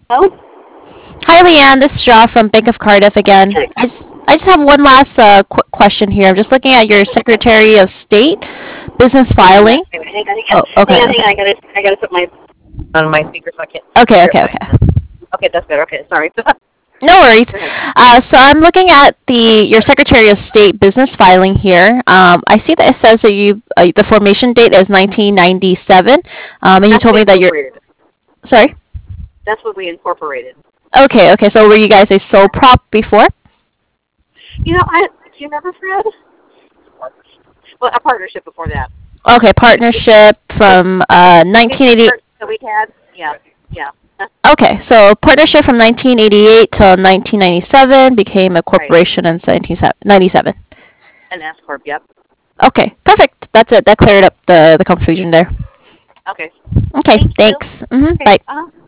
Oh, Hi, Leanne. This is Shaw from Bank of Cardiff again. okay. I just have one last quick question here. I'm just looking at your Secretary of State business Hang on, filing. hang Oh, okay, on, hang okay. on. I gotta put my on my speaker so I can't Okay, hear okay, my. okay. Okay, that's better. Okay, sorry. Go No worries. ahead. So I'm looking at the your Secretary of State business filing here. I see that it says that you the formation date is 1997, and you That's what told we me that you're incorporated. sorry. That's what we incorporated. Okay, okay. So were you guys a sole prop before? Do you remember Fred? Well, a partnership before that. Okay, partnership from Maybe the 1980. church that we had. Yeah, yeah. Okay, so partnership from 1988 till 1997 became a Right. corporation in 1997. An S corp. Yep. Okay, perfect. That's it. That cleared up the confusion there. Okay. Okay, Thank you. thanks. Okay. Bye.